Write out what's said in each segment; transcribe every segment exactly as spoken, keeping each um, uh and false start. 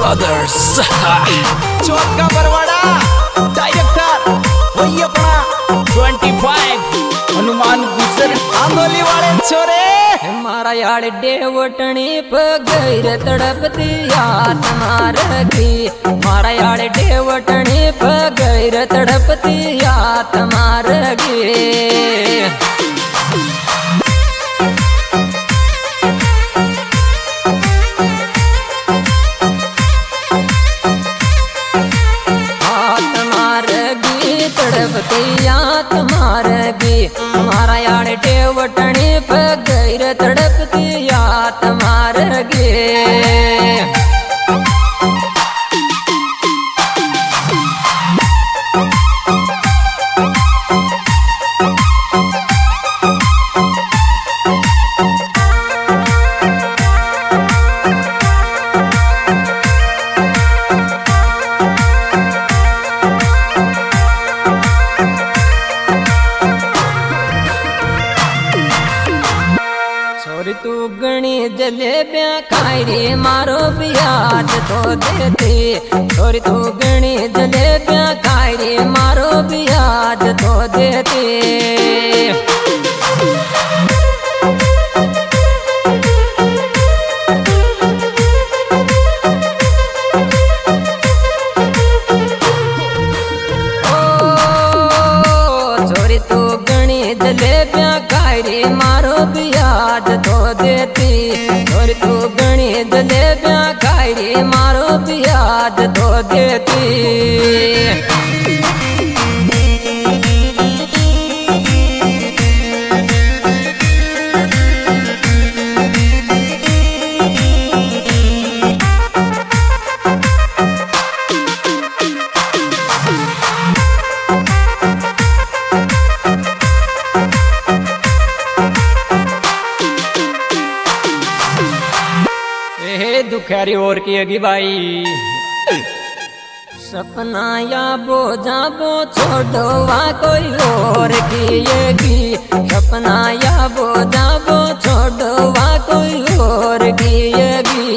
Brothers. Chauth का Barwara director वही अपना पच्चीस हनुमान गुजर आंदोली वाले छोरे। मारा यार डेवटनी पगैर तड़पती याद मारगी। मारा यार डेवटनी पगैर तड़पती याद मारगी। तड़पती याद मारगी। हमारा यार डेवटनी पगैर तड़पती याद मारगी। तू गणी जलेबियां खाई रे मारो ब्याज तो देती। और तू गणी जलेबियां खाई रे मारो ब्याज तो देती। जलेबियां खाई रे मारो ब्याज तो देती। और तू गणी जलेबियां खाई रे मारो ब्याज तो देती। दुखियारी और की अगी भाई। सपना या बोझा बो छोड़वा कोई और किएगी। सपना या बोझा बो छोड़वा कोई और किएगी।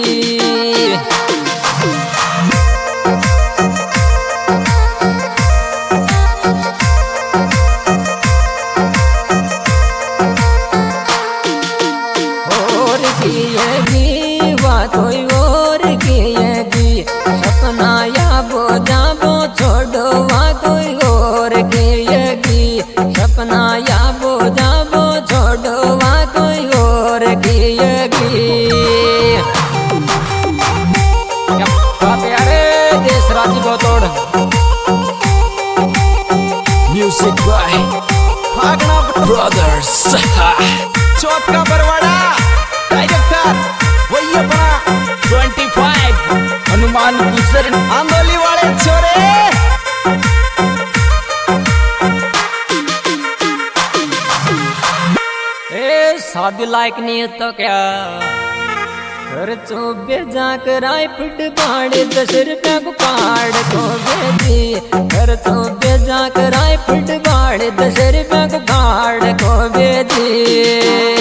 और किएगी कोई और किएगी। सपना या बोझा बो छोड़वा कोई और किएगी। सपना या बोझा बो छोड़वा कोई और किएगी। अरे देश राजी बोतोड़ music by Bhagna brothers. Chauth का बरवाड़ा डायरेक्टर वही अपना पच्चीस हनुमान गुजर आंदोली वाले छोरे। ए शादी लायक नहीं है तो क्या घर चो बेजा कराए पिट बाड़े दस रुपया को कार्ड को बेची। घर चो बेजा कराए पिट बाड़े दस रुपया को कार्ड को बेची।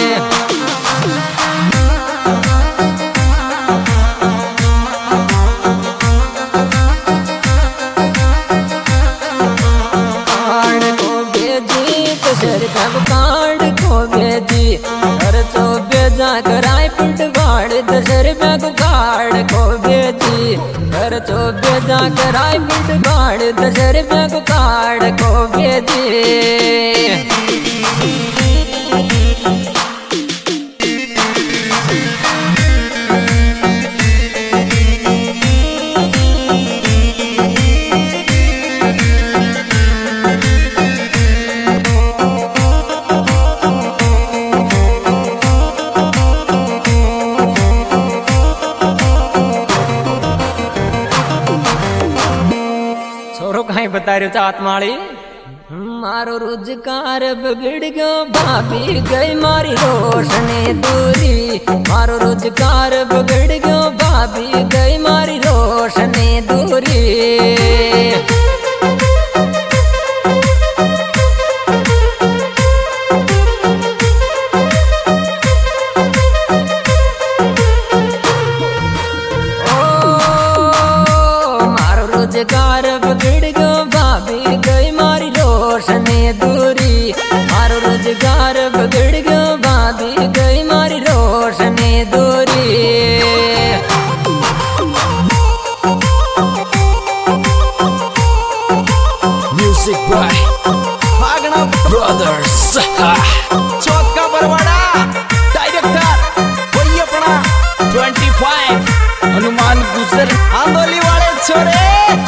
कार्ड को बेची। घर चो बेजा कराए पिट बाड़ दस रुपया को कार्ड को बेची। घर चो बेजा कराए पिट बाड़ दस रुपया को कार्ड को बेची। बता रहे चात माड़ी। मारो रोजगार बिगड़ गयो भाभी गई मारी रोशनी दूरी। मारो रोजगार बिगड़ गयो भाभी गई मारी रोशनी दूरी। ओ रोजगार बिगड़ गयो भाभी गई मारी रोशनी दूरी मारो रोजगार बिगड़ गयो भाभी गई मारी रोशनी दूरी Music by Bhagna Brothers. Chauth का बरवाड़ा डायरेक्टर वही अपना पच्चीस हनुमान गुजर आंदोली वाले छोरे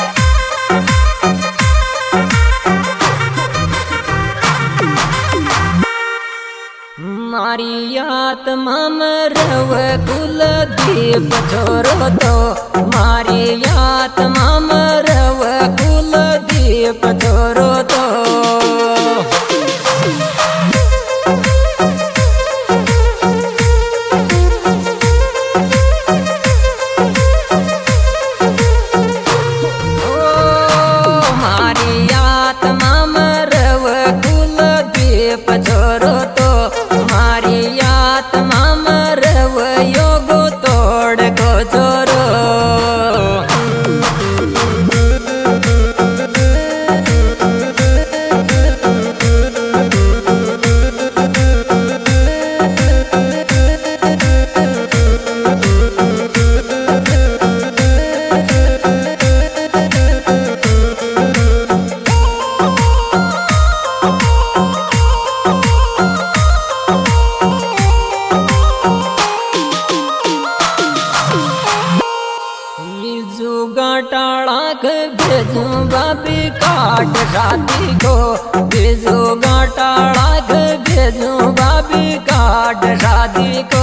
मारी आत्मा मरव कुल दीप छोरो तो मारी आत्मा मरव कुल दीप छोरो तो ओ मारी आत्मा मरव कुल दीप छोरो तो मारी आत्मा मरव योगो तोड़ को छोरो भेजू बाबी काट शादी को भेजू गाटाड़ा भेजू बाबी काट शादी को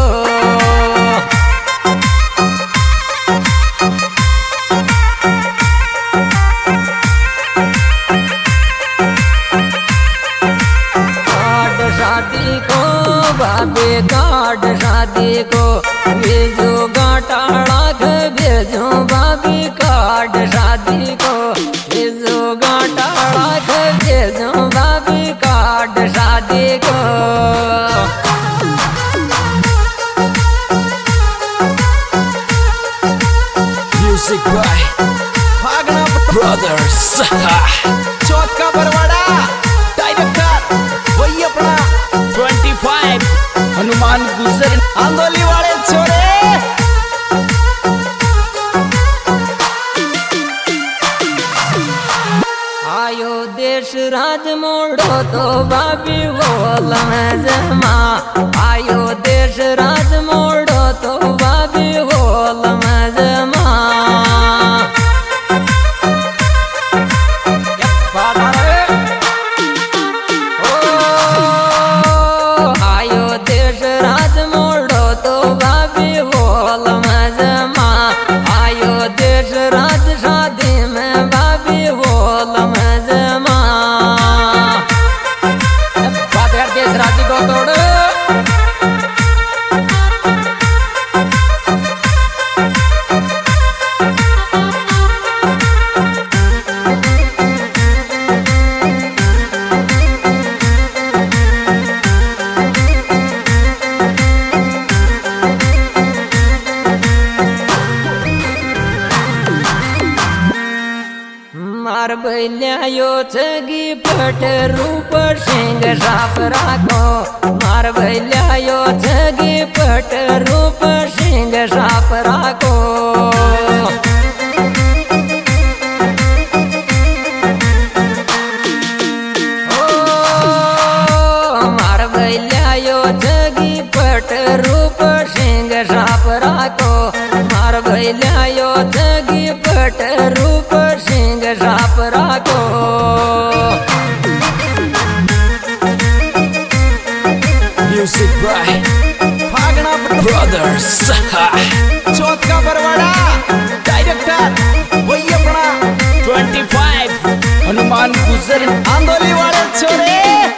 काट शादी को बाबी काट शादी को भेजू गाटाड़ा भेजू बाबी काट शादी को भेजो गाटाड़ा भेजो बाबी काट शादी को Music by Bhagna Brothers. Chauth का बरवाड़ा डायरेक्टर वही अपना पच्चीस हनुमान गुजर आंदोली वाले छोरे आयो देश राज मोड़ो तो बाबी बोल में जमा आयो देश राज मोड़ो तो बाबी बोल में जमा ओ आयो देश राज मोड़ो तो बाबी बोल में जमा आयो देश राज शादी में बाबी बोल में जमा बात यार देश राज को तोड़ मार भैलियायो छगी पट रूप सिंह साप राखो मार भैलियायो छगी पट रूप सिंह साप राखो ओ मार भैलियायो छगी पट रूप सिंह साप राखो मार भैलियायो छगी पट रूप सिंह साप राखो Music by Bhagna Brothers. Chauth का बरवाड़ा डायरेक्टर वही अपना पच्चीस हनुमान गुजर आंदोली वाले छोरे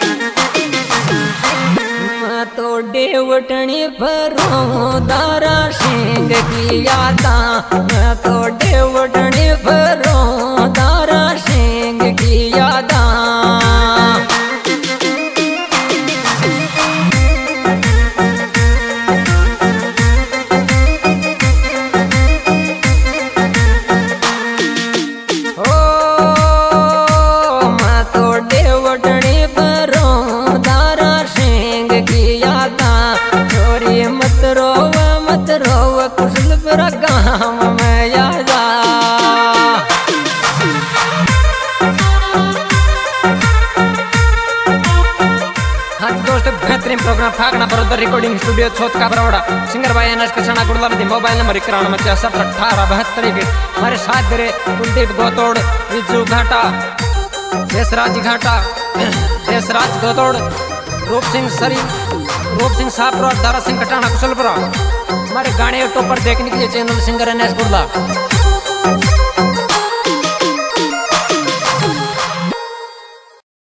तो डेवटनी भरो दारा सिंह की यादा मैं तो डेवटनी भरो दारा सिंह की यादा ओ अपना फागना बरोदर रिकॉर्डिंग स्टूडियो छोट का बरौड़ा सिंगर भाई एनएस कृष्णा गुड़ला में मोबाइल नंबर इक्यावन में चौसठ अठारह बहत्तर हमारे साथ दे कुलदीप गोतोड़ विजू घाटा देशराज घाटा देशराज गोतोड़ रूप सिंह सरी रूप सिंह सापरा दारा सिंह कटाना कुशलपुरा हमारे गाने यूट्यूब पर देखने के लिए चैनल सिंगर एनएस गुड़ला।